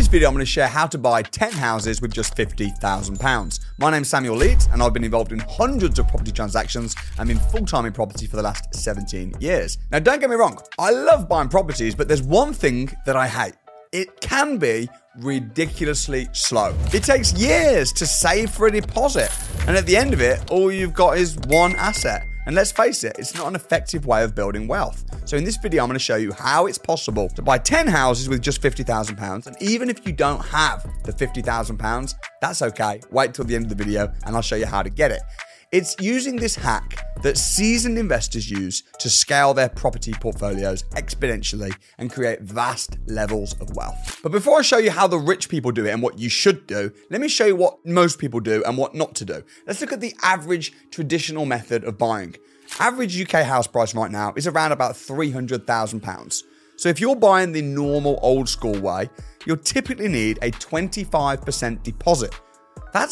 video, I'm going to share how to buy 10 houses with just £50,000. My name's Samuel Leeds, and I've been involved in hundreds of property transactions and been full-time in property for the last 17 years. Now, don't get me wrong, I love buying properties, but there's one thing that I hate. It can be ridiculously slow. It takes years to save for a deposit, and at the end of it, all you've got is one asset. And let's face it, it's not an effective way of building wealth. So in this video, I'm going to show you how it's possible to buy 10 houses with just £50,000. And even if you don't have the £50,000, that's okay. Wait till the end of the video and I'll show you how to get it. It's using this hack that seasoned investors use to scale their property portfolios exponentially and create vast levels of wealth. But before I show you how the rich people do it and what you should do, let me show you what most people do and what not to do. Let's look at the average traditional method of buying. Average UK house price right now is around about £300,000. So if you're buying the normal old school way, you'll typically need a 25% deposit. That's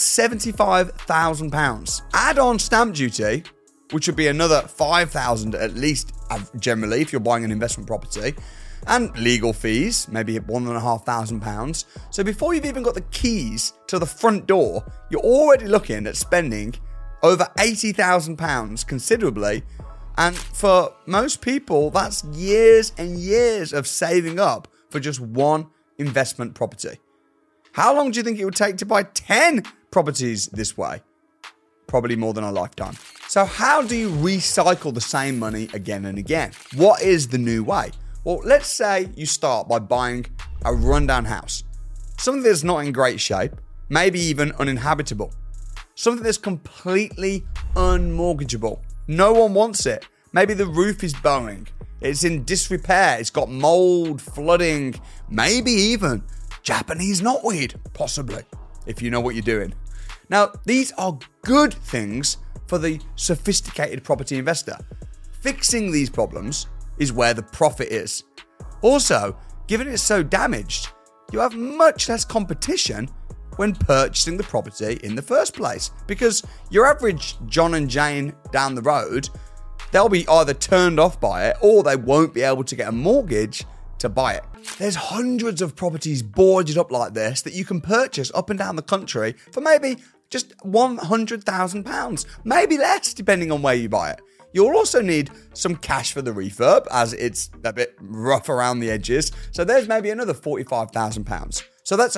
£75,000. Add on stamp duty, which would be another £5,000 at least generally if you're buying an investment property, and legal fees, maybe £1,500. So before you've even got the keys to the front door, you're already looking at spending over £80,000 considerably. And for most people, that's years and years of saving up for just one investment property. How long do you think it would take to buy 10 properties this way? Probably more than a lifetime. So how do you recycle the same money again and again? What is the new way? Well, let's say you start by buying a rundown house. Something that's not in great shape, maybe even uninhabitable. Something that's completely unmortgageable. No one wants it. Maybe the roof is bowing. It's in disrepair. It's got mold, flooding, maybe even Japanese knotweed, possibly, if you know what you're doing. Now, these are good things for the sophisticated property investor. Fixing these problems is where the profit is. Also, given it's so damaged, you have much less competition when purchasing the property in the first place, because your average John and Jane down the road, they'll be either turned off by it or they won't be able to get a mortgage to buy it. There's hundreds of properties boarded up like this that you can purchase up and down the country for maybe just £100,000, maybe less depending on where you buy it. You'll also need some cash for the refurb as it's a bit rough around the edges. So there's maybe another £45,000. So that's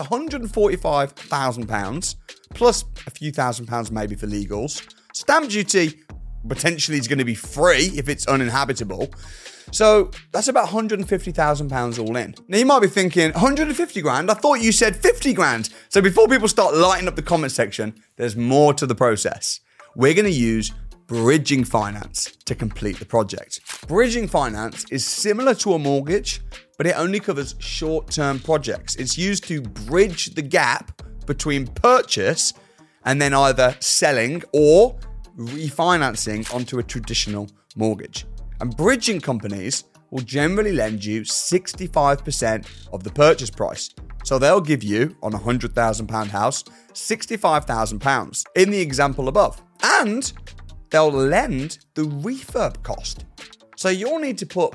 £145,000 plus a few £1,000s maybe for legals. Stamp duty potentially is going to be free if it's uninhabitable. So that's about £150,000 all in. Now you might be thinking, 150 grand? I thought you said 50 grand. So before people start lighting up the comment section, there's more to the process. We're going to use bridging finance to complete the project. Bridging finance is similar to a mortgage, but it only covers short-term projects. It's used to bridge the gap between purchase and then either selling or refinancing onto a traditional mortgage. And bridging companies will generally lend you 65% of the purchase price. So they'll give you, on a £100,000 house, £65,000 in the example above. And they'll lend the refurb cost. So you'll need to put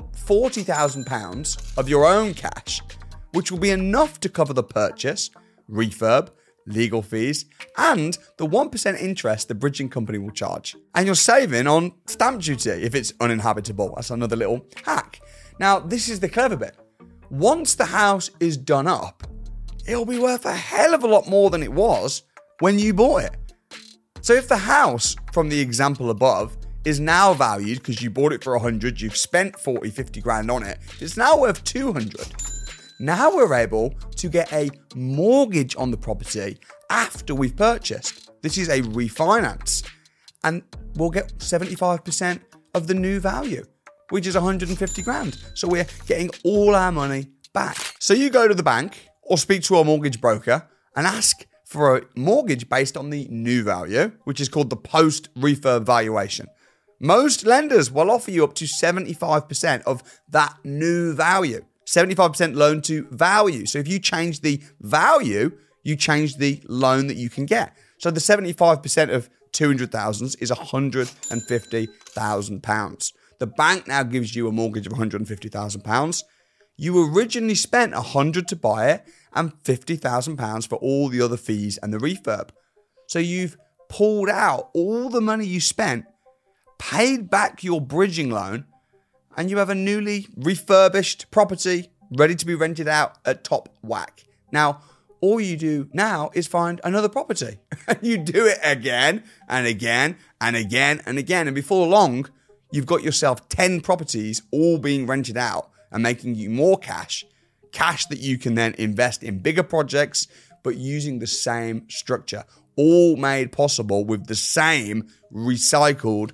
£40,000 of your own cash, which will be enough to cover the purchase, refurb, legal fees, and the 1% interest the bridging company will charge. And you're saving on stamp duty if it's uninhabitable. That's another little hack. Now, this is the clever bit. Once the house is done up, it'll be worth a hell of a lot more than it was when you bought it. So if the house from the example above is now valued because you bought it for 100, you've spent 40, 50 grand on it, it's now worth 200. Now we're able to get a mortgage on the property after we've purchased. This is a refinance. And we'll get 75% of the new value, which is 150 grand. So we're getting all our money back. So you go to the bank or speak to a mortgage broker and ask for a mortgage based on the new value, which is called the post-refurb valuation. Most lenders will offer you up to 75% of that new value. 75% loan to value. So if you change the value, you change the loan that you can get. So the 75% of 200,000 is £150,000. The bank now gives you a mortgage of £150,000. You originally spent $100 to buy it and £50,000 for all the other fees and the refurb. So you've pulled out all the money you spent, paid back your bridging loan, and you have a newly refurbished property ready to be rented out at top whack. Now, all you do now is find another property. You do it again and again and again and again. And before long, you've got yourself 10 properties all being rented out and making you more cash that you can then invest in bigger projects, but using the same structure, all made possible with the same recycled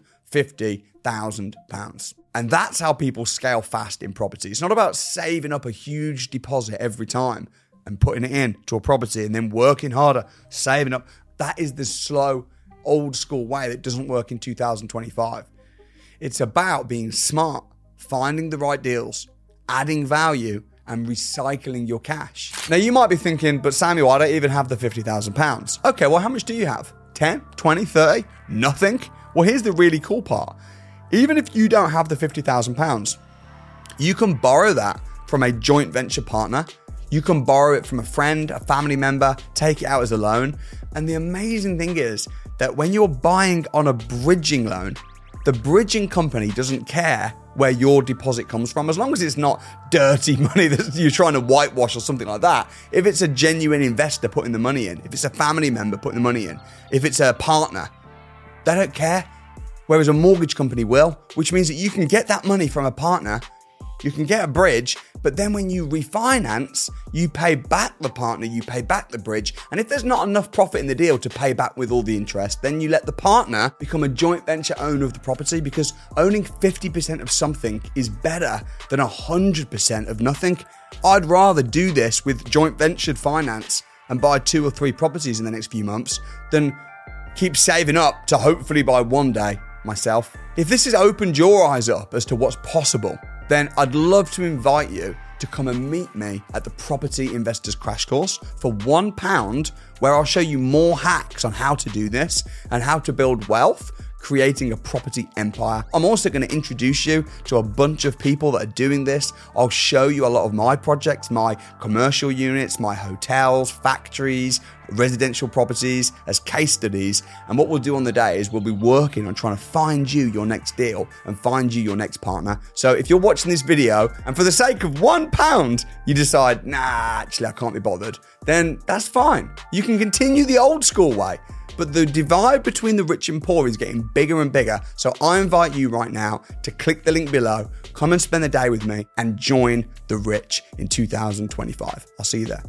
£50,000. And that's how people scale fast in property. It's not about saving up a huge deposit every time and putting it in to a property and then working harder, saving up. That is the slow, old school way that doesn't work in 2025. It's about being smart, finding the right deals, adding value, and recycling your cash. Now, you might be thinking, but Samuel, I don't even have the £50,000. Okay, well, how much do you have? 10, 20, 30? Nothing? Well, here's the really cool part. Even if you don't have the £50,000, you can borrow that from a joint venture partner. You can borrow it from a friend, a family member, take it out as a loan. And the amazing thing is that when you're buying on a bridging loan, the bridging company doesn't care where your deposit comes from, as long as it's not dirty money that you're trying to whitewash or something like that. If it's a genuine investor putting the money in, if it's a family member putting the money in, if it's a partner, they don't care. Whereas a mortgage company will, which means that you can get that money from a partner, you can get a bridge, but then when you refinance, you pay back the partner, you pay back the bridge. And if there's not enough profit in the deal to pay back with all the interest, then you let the partner become a joint venture owner of the property, because owning 50% of something is better than 100% of nothing. I'd rather do this with joint ventured finance and buy 2 or 3 properties in the next few months than keep saving up to hopefully buy one day myself. If this has opened your eyes up as to what's possible, then I'd love to invite you to come and meet me at the Property Investors Crash Course for £1, where I'll show you more hacks on how to do this and how to build wealth, creating a property empire. I'm also going to introduce you to a bunch of people that are doing this. I'll show you a lot of my projects, my commercial units, my hotels, factories, residential properties as case studies. And what we'll do on the day is we'll be working on trying to find you your next deal and find you your next partner. So if you're watching this video and for the sake of £1, you decide, nah, actually I can't be bothered, then that's fine. You can continue the old school way. But the divide between the rich and poor is getting bigger and bigger. So I invite you right now to click the link below, come and spend the day with me and join the rich in 2025. I'll see you there.